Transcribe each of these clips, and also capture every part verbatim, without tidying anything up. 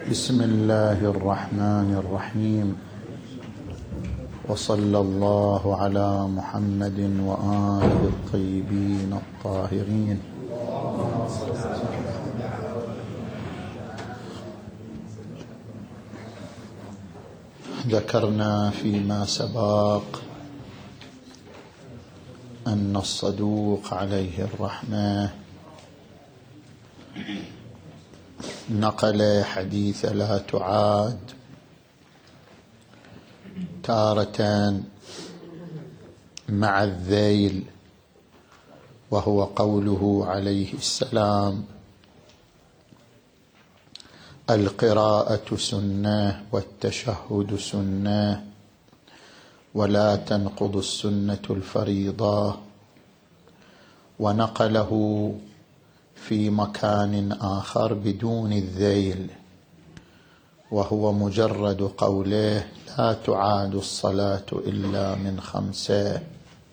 بسم الله الرحمن الرحيم، وصلى الله على محمد وآله الطيبين الطاهرين. ذكرنا فيما سبق أن الصدوق عليه الرحمة نقل حديث لا تعاد تارة مع الذيل، وهو قوله عليه السلام: القراءة سنة والتشهد سنة، ولا تنقض السنة الفريضة. ونقله في مكان آخر بدون الذيل، وهو مجرد قوله: لا تعاد الصلاة إلا من خمسة.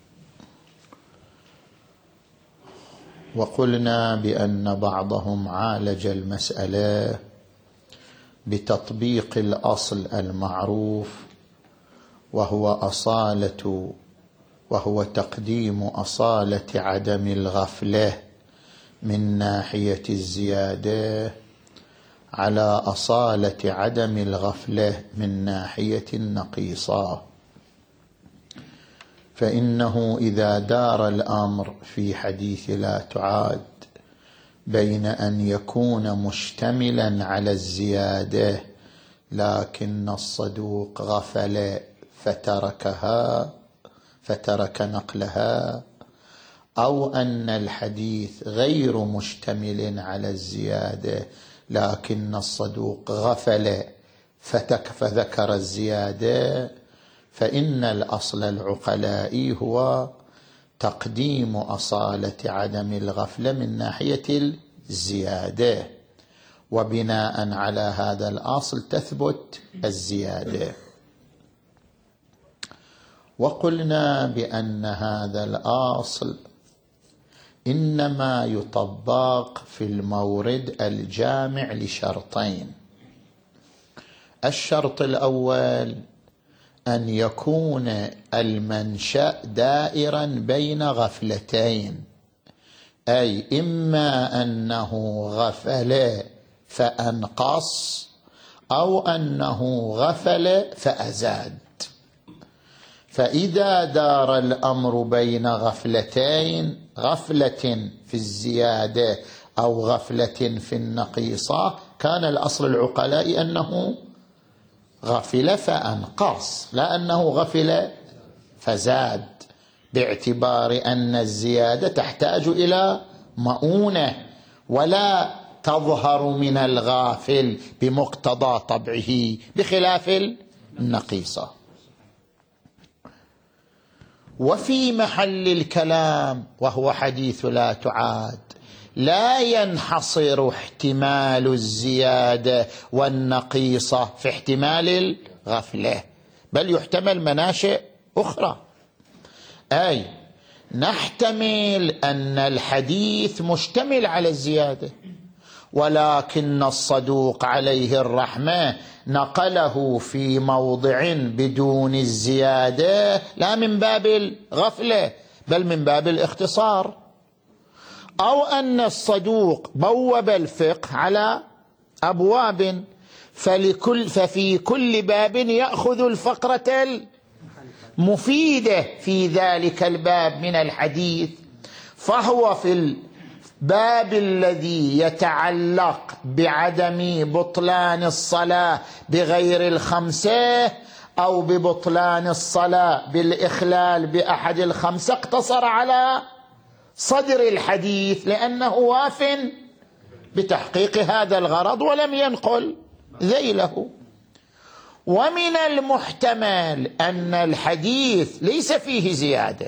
وقلنا بأن بعضهم عالج المسألة بتطبيق الأصل المعروف، وهو أصالة وهو تقديم أصالة عدم الغفلة من ناحية الزيادة على أصالة عدم الغفلة من ناحية النقيصة. فإنه إذا دار الأمر في حديث لا تعاد بين أن يكون مشتملا على الزيادة لكن الصدوق غفل فتركها فترك نقلها، أو أن الحديث غير مشتمل على الزيادة لكن الصدوق غفل فذكر الزيادة، فإن الأصل العقلائي هو تقديم أصالة عدم الغفلة من ناحية الزيادة، وبناء على هذا الأصل تثبت الزيادة. وقلنا بأن هذا الأصل إنما يطبق في المورد الجامع لشرطين: الشرط الأول أن يكون المنشأ دائرا بين غفلتين، أي إما أنه غفل فأنقص أو أنه غفل فأزاد. فإذا دار الأمر بين غفلتين، غفلة في الزيادة أو غفلة في النقيصة، كان الأصل العقلاء أنه غفل فأنقص، لا أنه غفل فزاد، باعتبار أن الزيادة تحتاج إلى مؤونة ولا تظهر من الغافل بمقتضى طبعه، بخلاف النقيصة. وفي محل الكلام وهو حديث لا تعاد لا ينحصر احتمال الزيادة والنقيصة في احتمال الغفلة، بل يحتمل مناشئ أخرى. أي نحتمل أن الحديث مشتمل على الزيادة، ولكن الصدوق عليه الرحمة نقله في موضع بدون الزيادة لا من باب الغفلة بل من باب الاختصار، أو أن الصدوق بوب الفقه على أبواب فلكل ففي كل باب يأخذ الفقرة المفيدة في ذلك الباب من الحديث، فهو في الباب الذي يتعلق بعدم بطلان الصلاة بغير الخمسة أو ببطلان الصلاة بالإخلال بأحد الخمسة اقتصر على صدر الحديث لأنه واف بتحقيق هذا الغرض ولم ينقل ذيله. ومن المحتمل أن الحديث ليس فيه زيادة،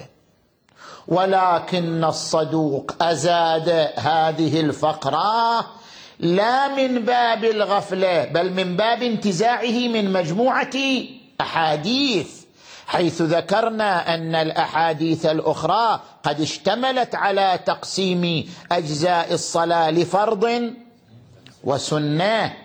ولكن الصدوق أزاد هذه الفقرة لا من باب الغفلة بل من باب انتزاعه من مجموعة أحاديث، حيث ذكرنا أن الأحاديث الأخرى قد اشتملت على تقسيم أجزاء الصلاة لفرض وسنة،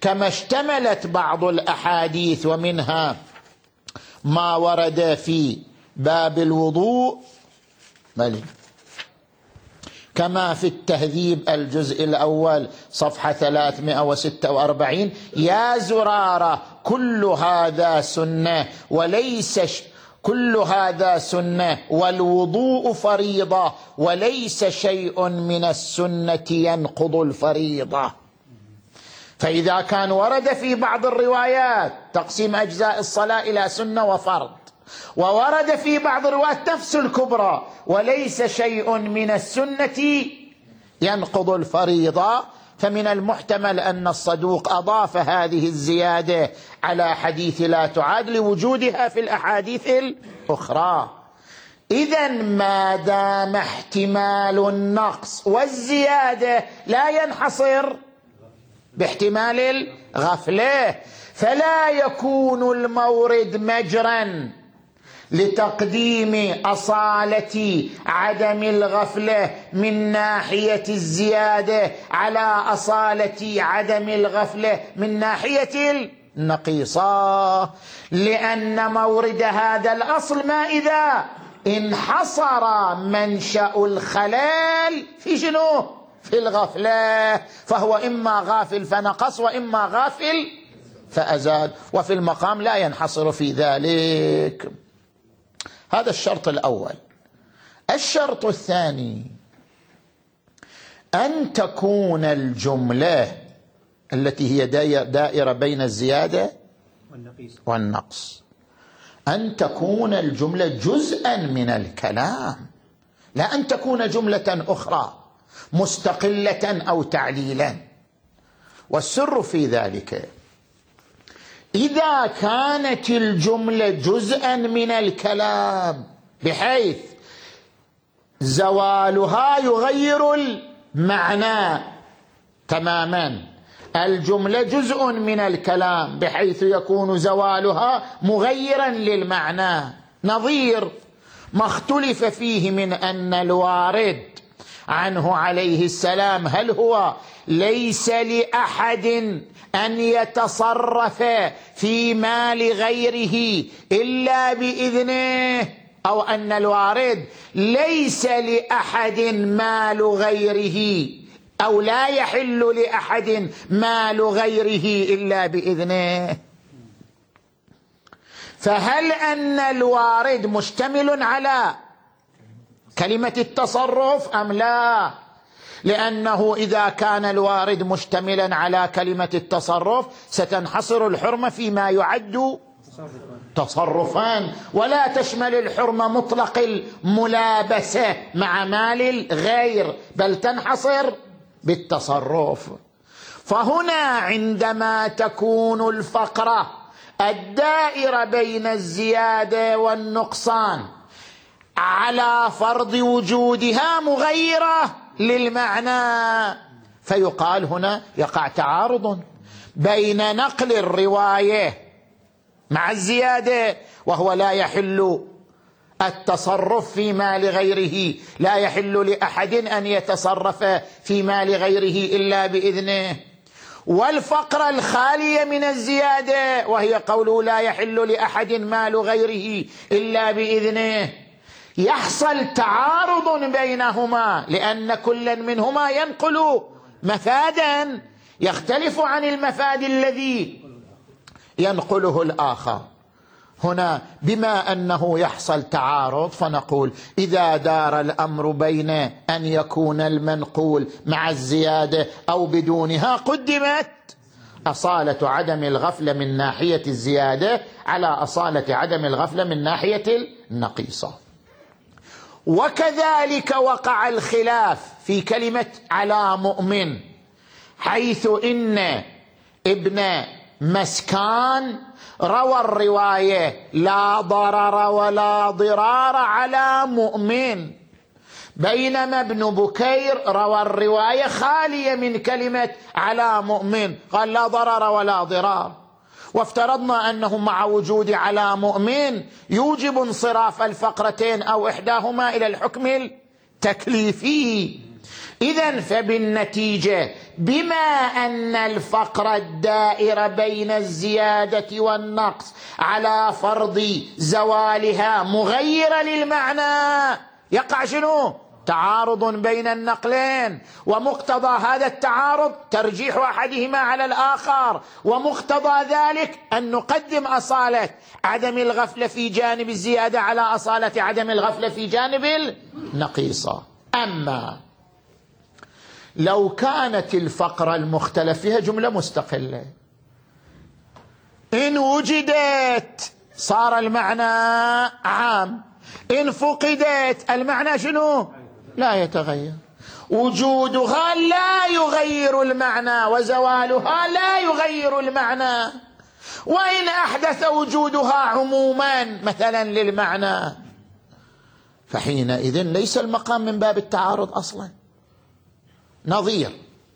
كما اشتملت بعض الأحاديث ومنها ما ورد في باب الوضوء بل كما في التهذيب الجزء الأول صفحة ثلاثمائة وستة وأربعين: يا زرارة كل هذا سنة وليس ش... كل هذا سنة والوضوء فريضة وليس شيء من السنة ينقض الفريضة. فإذا كان ورد في بعض الروايات تقسيم أجزاء الصلاة إلى سنة وفرض، وورد في بعض الروايات نفس الكبرى وليس شيء من السنة ينقض الفريضة، فمن المحتمل أن الصدوق أضاف هذه الزيادة على حديث لا تعاد لوجودها في الأحاديث الأخرى. إذن ما دام احتمال النقص والزيادة لا ينحصر باحتمال الغفلة، فلا يكون المورد مجرا لتقديم أصالة عدم الغفلة من ناحية الزيادة على أصالة عدم الغفلة من ناحية النقيصة، لأن مورد هذا الأصل ما إذا انحصر منشأ الخلل في شنو؟ في الغفلة، فهو إما غافل فنقص وإما غافل فأزاد، وفي المقام لا ينحصر في ذلك. هذا الشرط الأول. الشرط الثاني أن تكون الجملة التي هي دائرة بين الزيادة والنقص أن تكون الجملة جزءا من الكلام، لا أن تكون جملة أخرى مستقلة أو تعليلا. والسر في ذلك إذا كانت الجملة جزءا من الكلام بحيث زوالها يغير المعنى تماما، الجملة جزء من الكلام بحيث يكون زوالها مغيرا للمعنى، نظير ما اختلف فيه من أن الوارد عنه عليه السلام هل هو ليس لأحد أن يتصرف في مال غيره إلا بإذنه، أو أن الوارد ليس لأحد مال غيره أو لا يحل لأحد مال غيره إلا بإذنه. فهل أن الوارد مشتمل على كلمة التصرف أم لا؟ لأنه إذا كان الوارد مشتملا على كلمة التصرف ستنحصر الحرمة فيما يعد تصرفان، ولا تشمل الحرمة مطلق الملابسة مع مال الغير، بل تنحصر بالتصرف. فهنا عندما تكون الفقرة الدائرة بين الزيادة والنقصان على فرض وجودها مغيرة للمعنى، فيقال هنا يقع تعارض بين نقل الرواية مع الزيادة، وهو لا يحل التصرف في مال غيره، لا يحل لأحد أن يتصرف في مال غيره إلا بإذنه، والفقرة الخالية من الزيادة وهي قوله لا يحل لأحد مال غيره إلا بإذنه، يحصل تعارض بينهما لأن كل منهما ينقل مفادا يختلف عن المفاد الذي ينقله الآخر. هنا بما أنه يحصل تعارض فنقول إذا دار الأمر بين أن يكون المنقول مع الزيادة أو بدونها قدمت أصالة عدم الغفلة من ناحية الزيادة على أصالة عدم الغفلة من ناحية النقيصة. وكذلك وقع الخلاف في كلمة على مؤمن، حيث إن ابن مسكان روى الرواية لا ضرر ولا ضرار على مؤمن، بينما ابن بكير روى الرواية خالية من كلمة على مؤمن، قال لا ضرر ولا ضرار. وافترضنا أنه مع وجود على مؤمن يوجب انصراف الفقرتين أو إحداهما إلى الحكم التكليفي، إذن فبالنتيجة بما أن الفقرة الدائرة بين الزيادة والنقص على فرض زوالها مغيرة للمعنى، يقع شنو؟ تعارض بين النقلين، ومقتضى هذا التعارض ترجيح أحدهما على الآخر، ومقتضى ذلك أن نقدم أصالة عدم الغفلة في جانب الزيادة على أصالة عدم الغفلة في جانب النقيصة. أما لو كانت الفقرة المختلف فيها جملة مستقلة، إن وجدت صار المعنى عام، إن فقدت المعنى شنو؟ لا يتغير. وجودها لا يغير المعنى وزوالها لا يغير المعنى، وإن أحدث وجودها عموما مثلا للمعنى فحينئذ ليس المقام من باب التعارض أصلا. نظير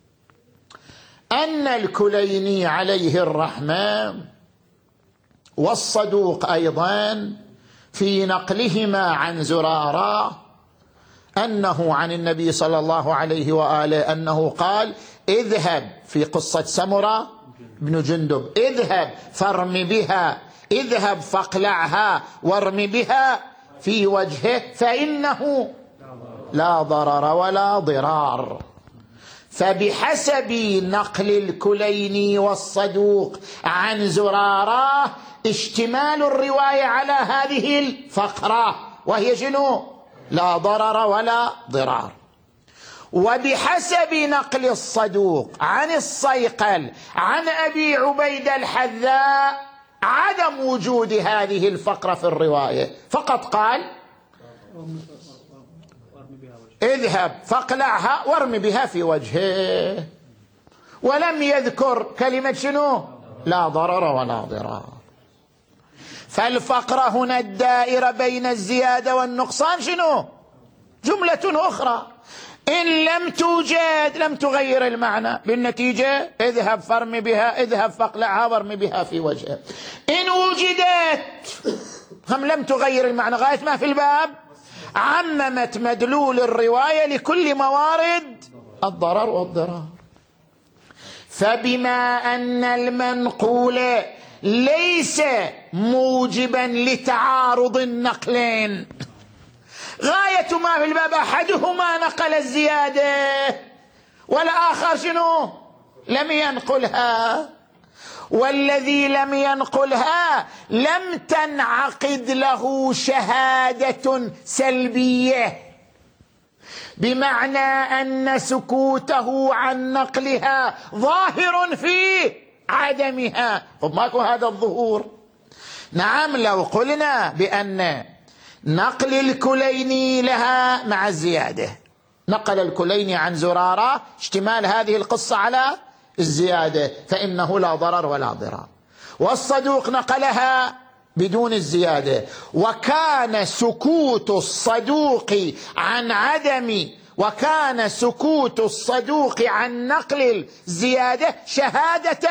أن الكليني عليه الرحمة والصدوق أيضا في نقلهما عن زرارة أنه عن النبي صلى الله عليه وآله أنه قال: اذهب في قصة سمرة بن جندب، اذهب فارم بها، اذهب فاقلعها وارم بها في وجهه فإنه لا ضرر ولا ضرار. فبحسب نقل الكليني والصدوق عن زرارة اشتمال الرواية على هذه الفقرة وهي شنو؟ لا ضرر ولا ضرار. وبحسب نقل الصدوق عن الصيقل عن أبي عبيد الحذاء عدم وجود هذه الفقرة في الرواية، فقط قال: اذهب فاقلعها وارم بها في وجهه، ولم يذكر كلمة شنو؟ لا ضرر ولا ضرار. فالفقرة هنا الدائرة بين الزيادة والنقصان شنو؟ جملة أخرى، إن لم توجد لم تغير المعنى، بالنتيجة اذهب فارم بها، اذهب فاقلعها وارم بها في وجهه. إن وجدت هم لم تغير المعنى غاية ما في الباب، عممت مدلول الرواية لكل موارد الضرر والضرار. فبما أن المنقول ليس موجبا لتعارض النقلين، غاية ما في الباب أحدهما نقل الزيادة والآخر شنو؟ لم ينقلها، والذي لم ينقلها لم تنعقد له شهادة سلبية، بمعنى أن سكوته عن نقلها ظاهر في عدمها. طب ماكو هذا الظهور؟ نعم، لو قلنا بأن نقل الكليني لها مع الزيادة، نقل الكليني عن زرارة اشتمال هذه القصة على الزيادة فإنه لا ضرر ولا ضرار، والصدوق نقلها بدون الزيادة، وكان سكوت الصدوق عن عدم وكان سكوت الصدوق عن نقل الزيادة شهادة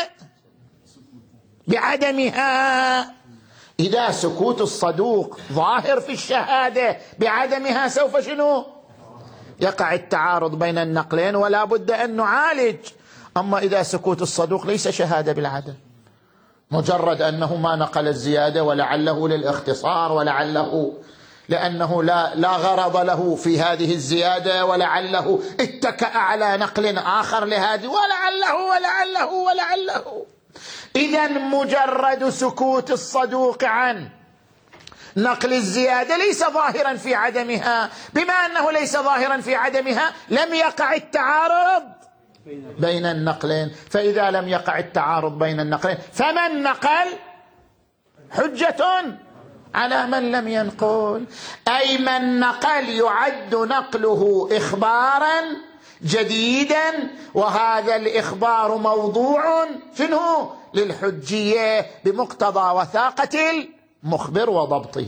بعدمها. إذا سكوت الصدوق ظاهر في الشهادة بعدمها سوف شنو؟ يقع التعارض بين النقلين ولا بد أن نعالج. أما إذا سكوت الصدوق ليس شهادة بالعدم، مجرد أنه ما نقل الزيادة ولعله للاختصار ولعله لأنه لا, لا غرض له في هذه الزيادة ولعله اتكأ على نقل آخر لهذه ولعله ولعله ولعله. إذن مجرد سكوت الصدوق عن نقل الزيادة ليس ظاهرا في عدمها، بما أنه ليس ظاهرا في عدمها لم يقع التعارض بين النقلين. فإذا لم يقع التعارض بين النقلين فمن نقل حجة على من لم ينقل، أي من نقل يعد نقله إخبارا جديدا، وهذا الإخبار موضوع شنو؟ للحجية بمقتضى وثاقة المخبر وضبطه.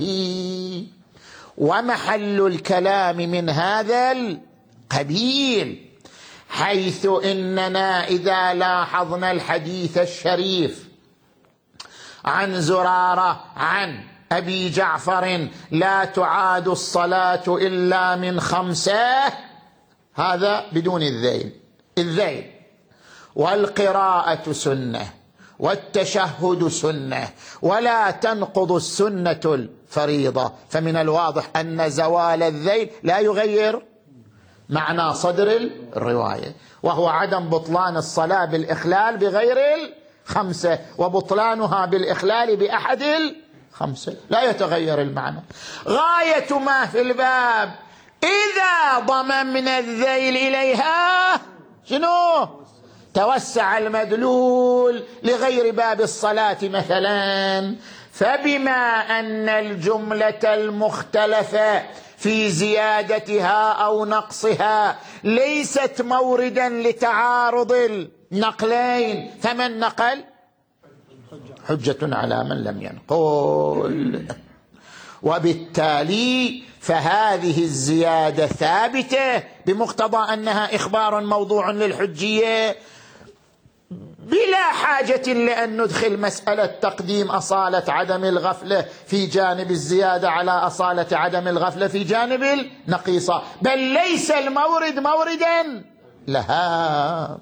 ومحل الكلام من هذا القبيل، حيث إننا إذا لاحظنا الحديث الشريف عن زرارة عن أبي جعفر لا تعاد الصلاة إلا من خمسة، هذا بدون الذيل. الذيل والقراءة سنة والتشهد سنة، ولا تنقض السنة الفريضة، فمن الواضح أن زوال الذيل لا يغير معنى صدر الرواية، وهو عدم بطلان الصلاة بالإخلال بغير الخمسة، وبطلانها بالإخلال بأحد الخمسة لا يتغير المعنى. غاية ما في الباب إذا ضممنا الذيل إليها شنو؟ توسع المدلول لغير باب الصلاة مثلا. فبما أن الجملة المختلفة في زيادتها أو نقصها ليست موردا لتعارض النقلين، فمن نقل حجة على من لم ينقل، وبالتالي فهذه الزيادة ثابتة بمقتضى أنها إخبار موضوع للحجية، بلا حاجة لأن ندخل مسألة تقديم أصالة عدم الغفلة في جانب الزيادة على أصالة عدم الغفلة في جانب النقيصة، بل ليس المورد موردا لها.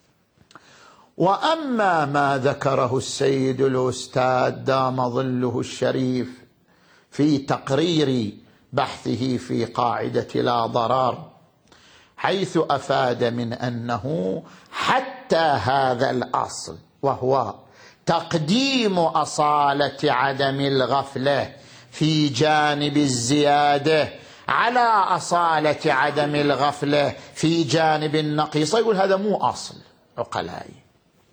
وأما ما ذكره السيد الأستاذ دام ظله الشريف في تقرير بحثه في قاعدة لا ضرر، حيث أفاد من أنه حتى هذا الأصل، وهو تقديم أصالة عدم الغفلة في جانب الزيادة على أصالة عدم الغفلة في جانب النقيصة، يقول هذا مو أصل عقلائي.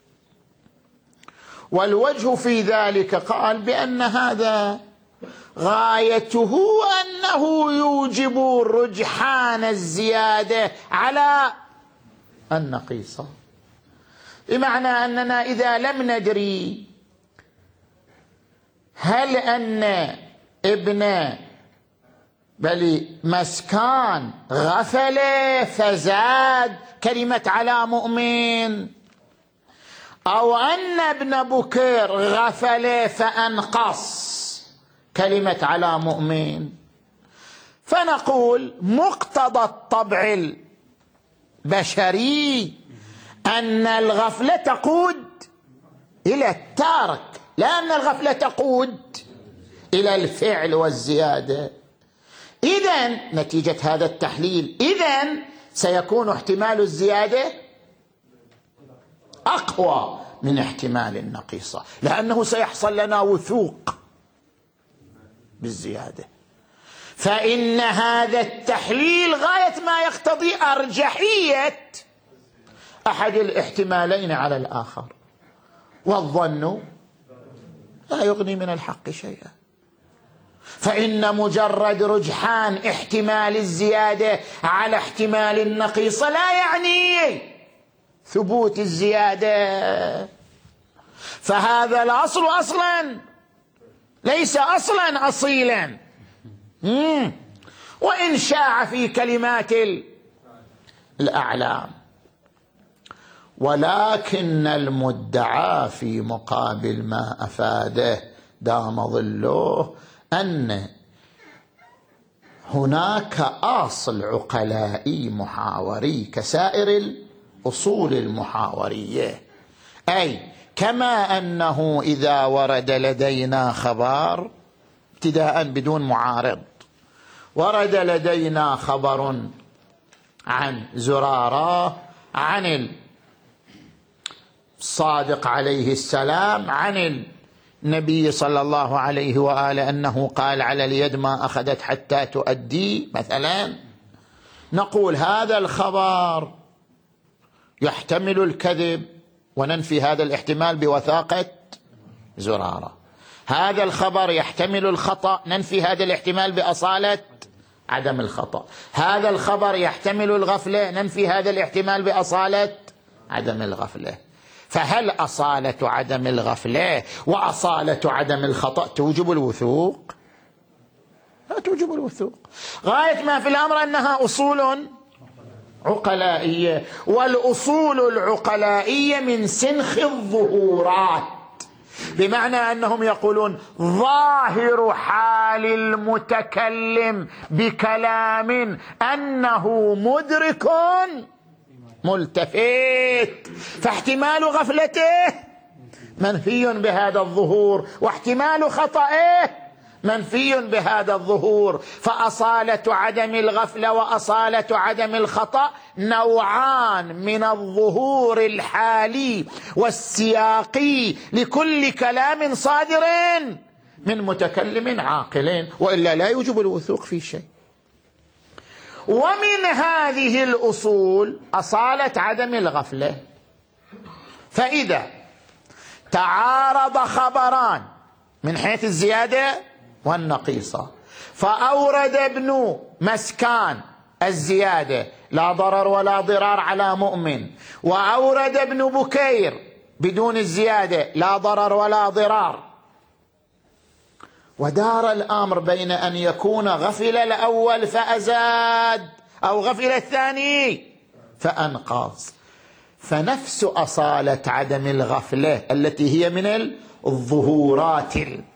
والوجه في ذلك قال بأن هذا غايته أنه يوجب رجحان الزيادة على النقيصة، بمعنى أننا إذا لم ندري هل أن ابن بل مسكان غفل فزاد كلمة على مؤمن، أو أن ابن بكر غفل فأنقص كلمة على مؤمن، فنقول مقتضى الطبع البشري أن الغفلة تقود إلى الترك، لا أن الغفلة تقود إلى الفعل والزيادة. إذن نتيجة هذا التحليل إذن سيكون احتمال الزيادة أقوى من احتمال النقيصة، لأنه سيحصل لنا وثوق بالزيادة. فإن هذا التحليل غاية ما يقتضي أرجحية أحد الاحتمالين على الآخر، والظن لا يغني من الحق شيئا. فإن مجرد رجحان احتمال الزيادة على احتمال النقيصة لا يعني ثبوت الزيادة، فهذا الأصل أصلا ليس أصلا أصيلا، مم. وإن شاع في كلمات الأعلام. ولكن المدعى في مقابل ما أفاده دام ظله أن هناك أصل عقلائي محاوري كسائر الأصول المحاورية، أي كما أنه إذا ورد لدينا خبر ابتداء بدون معارض، ورد لدينا خبر عن زرارة عن الصادق عليه السلام عن النبي صلى الله عليه وآله أنه قال على اليد ما أخذت حتى تؤدي مثلا، نقول هذا الخبر يحتمل الكذب وننفي هذا الاحتمال بوثاقة زرارة، هذا الخبر يحتمل الخطأ ننفي هذا الاحتمال بأصالة عدم الخطأ، هذا الخبر يحتمل الغفلة ننفي هذا الاحتمال بأصالة عدم الغفلة. فهل أصالة عدم الغفلة وأصالة عدم الخطأ توجب الوثوق؟ لا توجب الوثوق. غاية ما في الأمر أنها أصول عقلائية، والأصول العقلائية من سنخ الظهورات، بمعنى أنهم يقولون ظاهر حال المتكلم بكلام أنه مدرك ملتفت، فاحتمال غفلته منفي بهذا الظهور، واحتمال خطئه منفي بهذا الظهور. فأصالة عدم الغفلة وأصالة عدم الخطأ نوعان من الظهور الحالي والسياقي لكل كلام صادر من متكلم عاقل، وإلا لا يوجب الوثوق في شيء. ومن هذه الأصول أصالة عدم الغفلة. فإذا تعارض خبران من حيث الزيادة والنقيصة، فأورد ابن مسكان الزيادة لا ضرر ولا ضرار على مؤمن، وأورد ابن بكير بدون الزيادة لا ضرر ولا ضرار، ودار الأمر بين أن يكون غفل الأول فأزاد أو غفل الثاني فأنقص، فنفس أصالة عدم الغفلة التي هي من الظهورات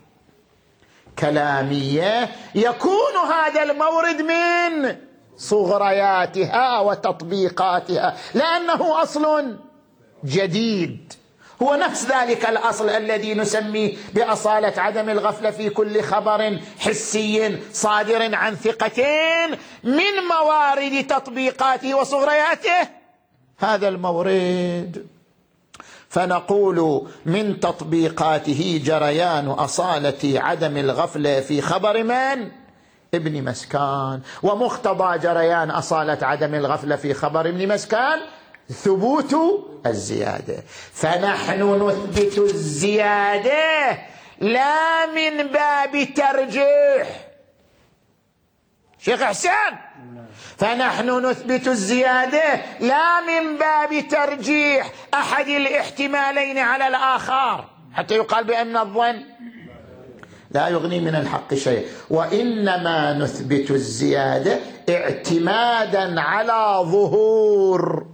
الكلامية يكون هذا المورد من صغرياتها وتطبيقاتها، لأنه أصل جديد، هو نفس ذلك الأصل الذي نسميه بأصالة عدم الغفلة في كل خبر حسي صادر عن ثقتين من موارد تطبيقاته وصغرياته هذا المورد. فنقول من تطبيقاته جريان أصالة عدم الغفلة في خبر من؟ ابن مسكان. ومقتضى جريان أصالة عدم الغفلة في خبر ابن مسكان ثبوت الزيادة. فنحن نثبت الزيادة لا من باب ترجيح، شيخ حسين، فنحن نثبت الزيادة لا من باب ترجيح أحد الاحتمالين على الآخر حتى يقال بأن الظن لا يغني من الحق شيء، وإنما نثبت الزيادة اعتمادا على ظهور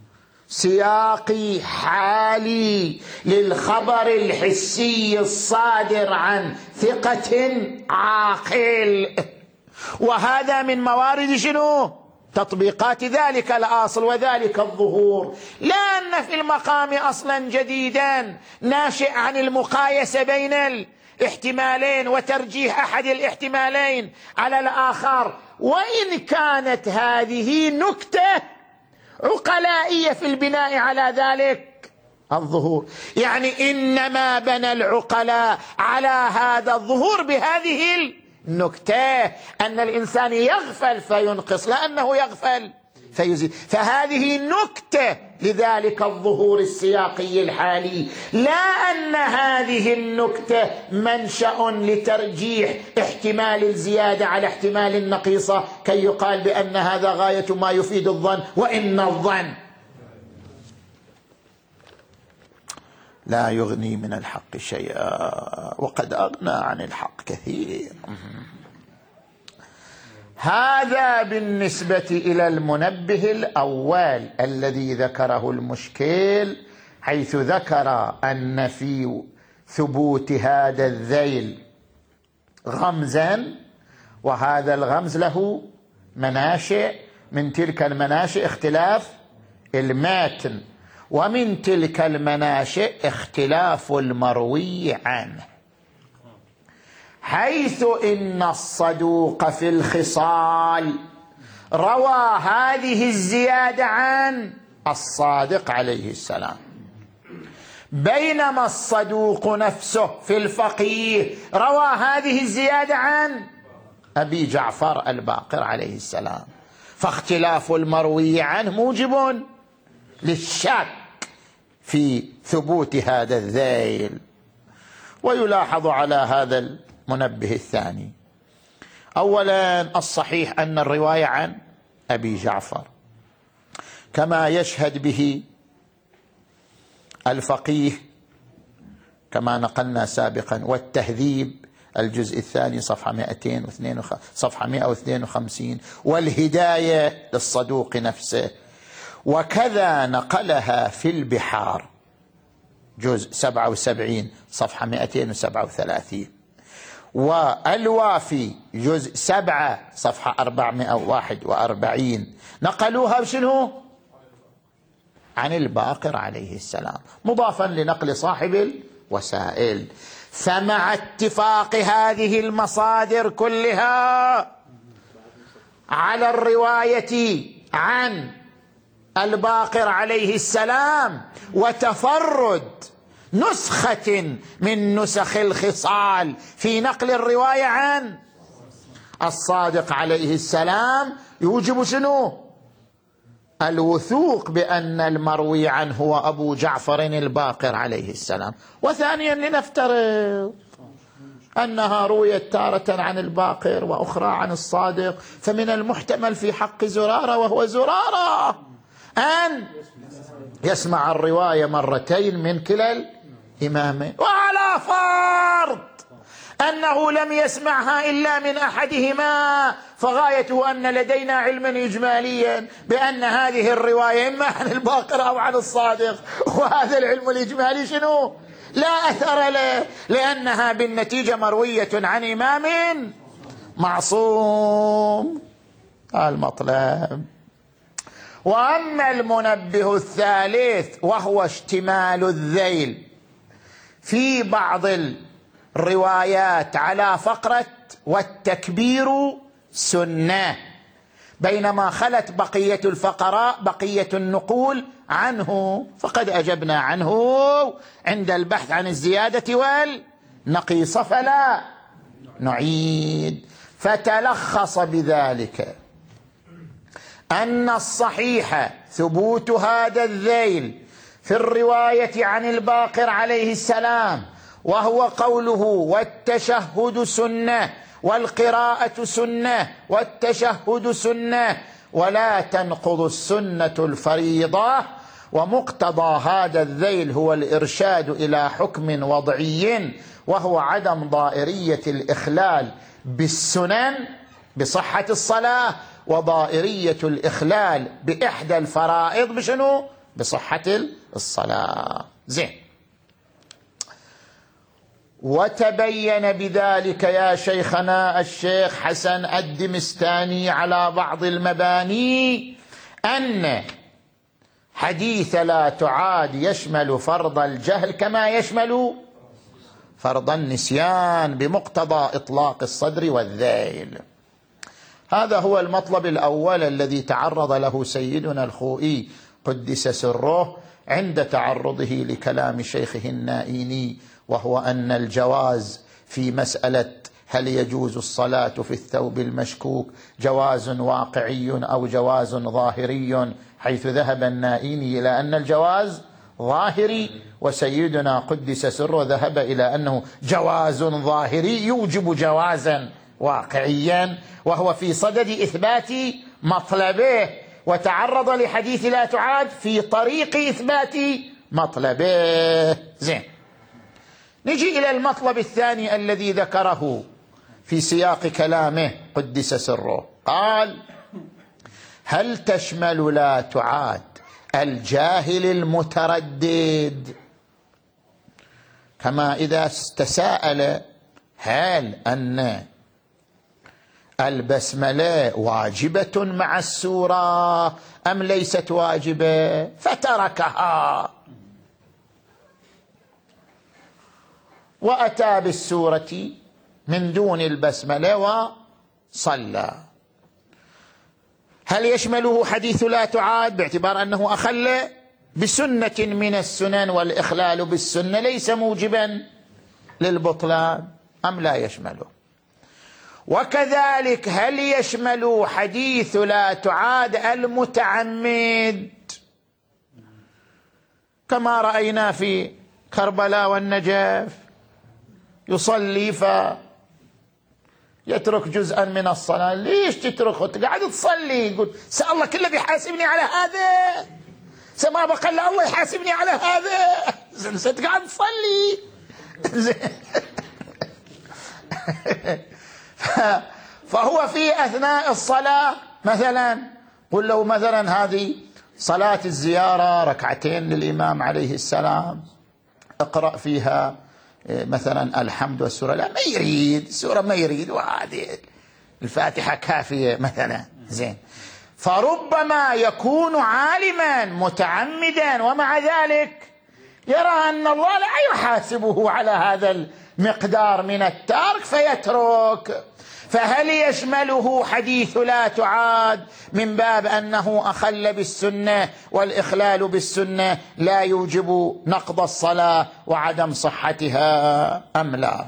سياقي حالي للخبر الحسي الصادر عن ثقة عاقل، وهذا من موارد شنو؟ تطبيقات ذلك الأصل وذلك الظهور، لا أن في المقام أصلا جديدا ناشئ عن المقايسة بين الاحتمالين وترجيح أحد الاحتمالين على الآخر، وإن كانت هذه نكتة عقلائية في البناء على ذلك الظهور، يعني إنما بنى العقلاء على هذا الظهور بهذه النكتة أن الإنسان يغفل فينقص لا أنه يغفل فيزيد، فهذه نكتة لذلك الظهور السياقي الحالي، لا أن هذه النكتة منشأ لترجيح احتمال الزيادة على احتمال النقيصة كي يقال بأن هذا غاية ما يفيد الظن، وإن الظن لا يغني من الحق شيئا وقد أغنى عن الحق كثير. هذا بالنسبة إلى المنبه الأول الذي ذكره المشكل، حيث ذكر أن في ثبوت هذا الذيل غمزا، وهذا الغمز له مناشئ، من تلك المناشئ اختلاف الماتن، ومن تلك المناشئ اختلاف المروي عنه، حيث إن الصدوق في الخصال روى هذه الزيادة عن الصادق عليه السلام، بينما الصدوق نفسه في الفقيه روى هذه الزيادة عن أبي جعفر الباقر عليه السلام، فاختلاف المروي عنه موجب للشك في ثبوت هذا الذيل. ويلاحظ على هذا المنبه الثاني أولا الصحيح أن الرواية عن أبي جعفر كما يشهد به الفقيه كما نقلنا سابقا، والتهذيب الجزء الثاني صفحة مئتين واثنين وخ... صفحة مئة واثنين وخمسين، والهداية للصدوق نفسه، وكذا نقلها في البحار جزء سبعة وسبعين صفحة مئتين وسبعة وثلاثين، والوافي جزء سبعة صفحة أربعمائة وواحد وأربعين، نقلوها بشنو؟ عن الباقر عليه السلام، مضافا لنقل صاحب الوسائل. فمع اتفاق هذه المصادر كلها على الرواية عن الباقر عليه السلام وتفرد نسخة من نسخ الخصال في نقل الرواية عن الصادق عليه السلام، يوجب شنو؟ الوثوق بأن المروي عنه هو أبو جعفر الباقر عليه السلام. وثانيا لنفترض أنها رويت تارة عن الباقر وأخرى عن الصادق، فمن المحتمل في حق زرارة وهو زرارة أن يسمع الرواية مرتين من كلا الإمامين، وعلى فرض أنه لم يسمعها إلا من أحدهما، فغايته أن لدينا علما إجماليا بأن هذه الرواية إما عن الباقر أو عن الصادق، وهذا العلم الإجمالي شنو؟ لا أثر له، لأنها بالنتيجة مروية عن إمام معصوم. المطلب. وأما المنبه الثالث وهو اشتمال الذيل في بعض الروايات على فقرة والتكبير سنة، بينما خلت بقية الفقراء بقية النقول عنه، فقد أجبنا عنه عند البحث عن الزيادة والنقيصة فلا نعيد. فتلخص بذلك أن الصحيح ثبوت هذا الذيل في الرواية عن الباقر عليه السلام، وهو قوله والتشهد سنة والقراءة سنة والتشهد سنة ولا تنقض السنة الفريضة، ومقتضى هذا الذيل هو الإرشاد إلى حكم وضعي وهو عدم ضائرية الإخلال بالسنن بصحة الصلاة، وضائرية الإخلال بإحدى الفرائض بشنو؟ بصحة الصلاة. زين. وتبين بذلك يا شيخنا الشيخ حسن الدمستاني على بعض المباني أن حديث لا تعاد يشمل فرض الجهل كما يشمل فرض النسيان بمقتضى إطلاق الصدر والذيل. هذا هو المطلب الأول الذي تعرض له سيدنا الخوئي قدس سره عند تعرضه لكلام شيخه النائيني، وهو أن الجواز في مسألة هل يجوز الصلاة في الثوب المشكوك جواز واقعي أو جواز ظاهري، حيث ذهب النائيني إلى أن الجواز ظاهري، وسيدنا قدس سره ذهب إلى أنه جواز ظاهري يوجب جوازا واقعيا، وهو في صدد إثبات مطلبه، وتعرض لحديث لا تعاد في طريق إثبات مطلبه. زين. نجي إلى المطلب الثاني الذي ذكره في سياق كلامه قدس سره، قال هل تشمل لا تعاد الجاهل المتردد؟ كما إذا تساءل هل أن البسملة واجبة مع السورة أم ليست واجبة فتركها وأتى بالسورة من دون البسملة وصلى، هل يشمله حديث لا تعاد باعتبار أنه أخل بسنة من السنن والإخلال بالسنة ليس موجبا للبطلان أم لا يشمله؟ وكذلك هل يشمل حديث لا تعاد المتعمد كما رأينا في كربلاء والنجف يصلي فيترك جزءا من الصلاة؟ ليش تتركه؟ قاعد تصلي يقول سأل الله كله بيحاسبني على هذا، سما بقى لا الله يحاسبني على هذا، انت قاعد تصلي. فهو في أثناء الصلاة مثلا قل له مثلا هذه صلاة الزيارة ركعتين للإمام عليه السلام، اقرأ فيها مثلا الحمد والسورة، لا ما يريد السورة، ما يريد، وهذه الفاتحة كافية مثلا. زين، فربما يكون عالما متعمدا ومع ذلك يرى أن الله لا يحاسبه على هذا المقدار من الترك فيترك. فهل يشمله حديث لا تعاد من باب أنه أخل بالسنة والإخلال بالسنة لا يوجب نقض الصلاة وعدم صحتها أم لا؟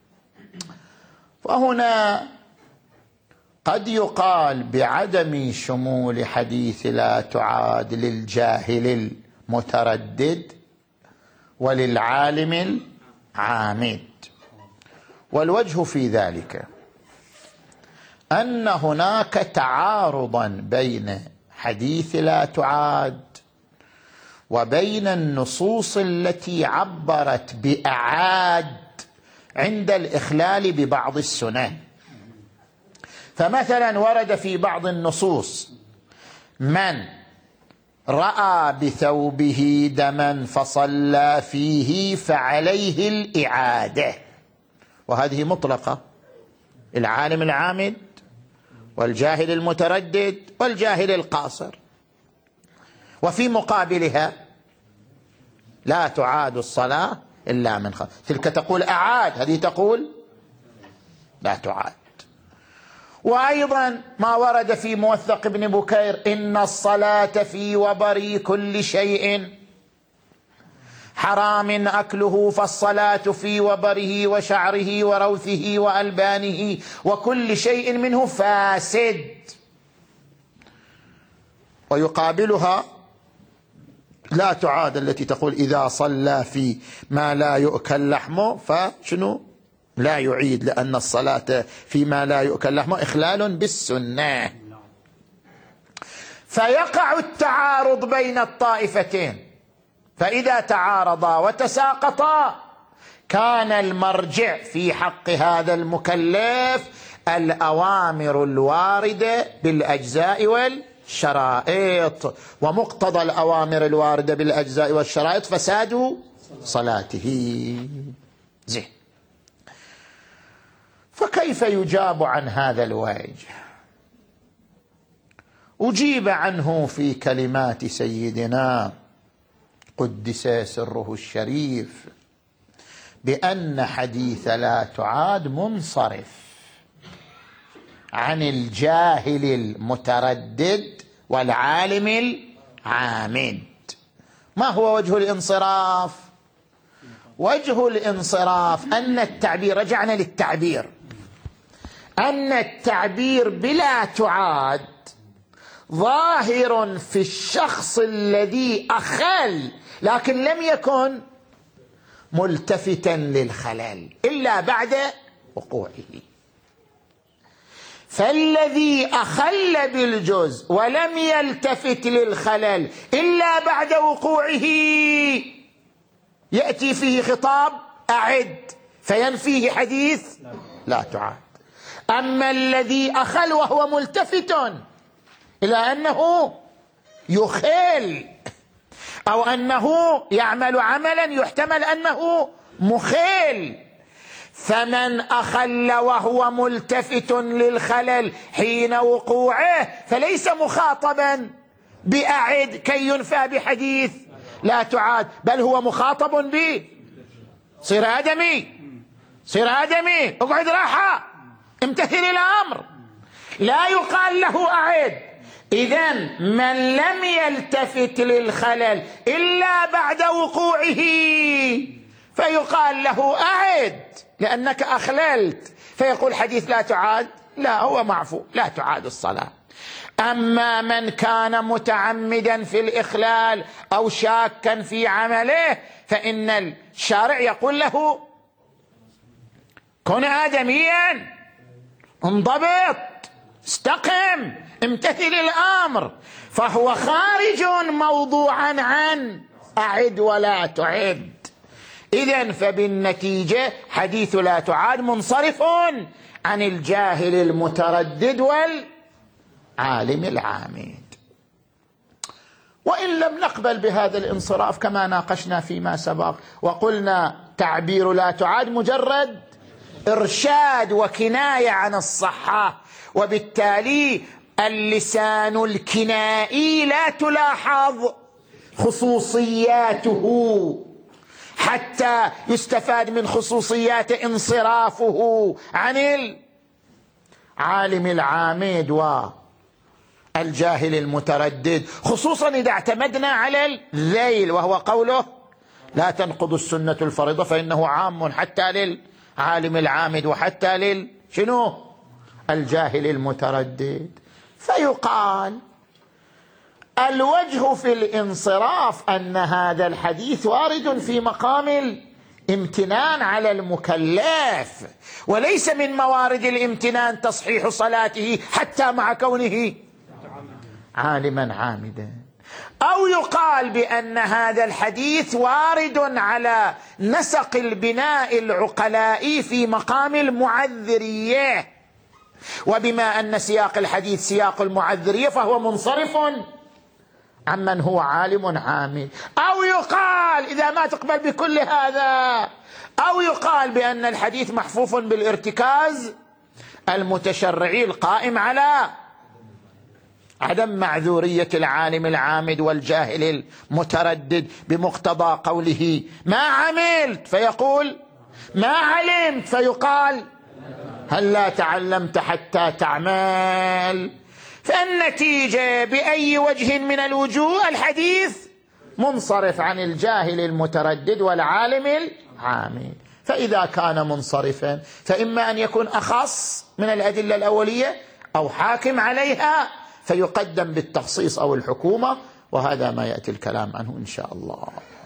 فهنا قد يقال بعدم شمول حديث لا تعاد للجاهل المتردد وللعالم العامد. والوجه في ذلك أن هناك تعارضا بين حديث لا تعاد وبين النصوص التي عبرت بأعاد عند الإخلال ببعض السنن. فمثلا ورد في بعض النصوص: من رأى بثوبه دما فصلى فيه فعليه الإعادة، وهذه مطلقة، العالم العامد والجاهل المتردد والجاهل القاصر. وفي مقابلها لا تعاد الصلاة إلا من خلف، تلك تقول أعاد، هذه تقول لا تعاد. وأيضا ما ورد في موثق ابن بكير: إن الصلاة في وبر كل شيء حرام أكله، فالصلاة في وبره وشعره وروثه وألبانه وكل شيء منه فاسد. ويقابلها لا تعاد التي تقول إذا صلى في ما لا يؤكل لحمه فشنو؟ لا يعيد، لأن الصلاة فيما لا يؤكل لحمه إخلال بالسنة. فيقع التعارض بين الطائفتين، فإذا تعارضا وتساقطا كان المرجع في حق هذا المكلف الأوامر الواردة بالأجزاء والشرائط، ومقتضى الأوامر الواردة بالأجزاء والشرائط فساد صلاته. زين، فكيف يجاب عن هذا الوجه؟ أجيب عنه في كلمات سيدنا قدس سره الشريف بأن حديث لا تعاد منصرف عن الجاهل المتردد والعالم العامد. ما هو وجه الانصراف؟ وجه الانصراف أن التعبير، رجعنا للتعبير، أن التعبير بلا تعاد ظاهر في الشخص الذي أخل لكن لم يكن ملتفتا للخلل إلا بعد وقوعه. فالذي أخل بالجزء ولم يلتفت للخلل إلا بعد وقوعه يأتي فيه خطاب أعد فينفيه حديث لا تعاد. أما الذي أخل وهو ملتفت إلى أنه يخل أو أنه يعمل عملا يحتمل أنه مخل، فمن أخل وهو ملتفت للخلل حين وقوعه فليس مخاطبا بأعد كي ينفى بحديث لا تعاد، بل هو مخاطب به صير آدمي، صير آدمي، اقعد راحة، امتثل الأمر، لا يقال له أعد. إذن من لم يلتفت للخلل إلا بعد وقوعه فيقال له أعد لأنك أخللت، فيقول حديث لا تعاد لا هو معفو، لا تعاد الصلاة. أما من كان متعمدا في الإخلال أو شاكا في عمله فإن الشارع يقول له كن آدميا، انضبط، استقم، امتثل الأمر، فهو خارج موضوعا عن أعد ولا تعد. إذن فبالنتيجة حديث لا تعاد منصرف عن الجاهل المتردد والعالم العامد. وإن لم نقبل بهذا الانصراف كما ناقشنا فيما سبق وقلنا تعبير لا تعاد مجرد إرشاد وكناية عن الصحة، وبالتالي اللسان الكنائي لا تلاحظ خصوصياته حتى يستفاد من خصوصيات انصرافه عن العالم العامد والجاهل المتردد، خصوصا إذا اعتمدنا على الذيل وهو قوله لا تنقض السنة الفريضة فإنه عام حتى للعالم العامد وحتى لل شنو الجاهل المتردد. فيقال الوجه في الانصراف أن هذا الحديث وارد في مقام الامتنان على المكلف، وليس من موارد الامتنان تصحيح صلاته حتى مع كونه عالما عامدا. أو يقال بأن هذا الحديث وارد على نسق البناء العقلائي في مقام المعذرية، وبما أن سياق الحديث سياق المعذرية فهو منصرف عمن هو عالم عامل. أو يقال إذا ما تقبل بكل هذا، أو يقال بأن الحديث محفوف بالارتكاز المتشرعي القائم على عدم معذورية العالم العامد والجاهل المتردد بمقتضى قوله ما عملت فيقول ما علمت، فيقال هل لا تعلمت حتى تعمل. فالنتيجة بأي وجه من الوجوه الحديث منصرف عن الجاهل المتردد والعالم العامل. فإذا كان منصرفا فإما أن يكون أخص من الأدلة الأولية أو حاكم عليها فيقدم بالتخصيص أو الحكومة، وهذا ما يأتي الكلام عنه إن شاء الله.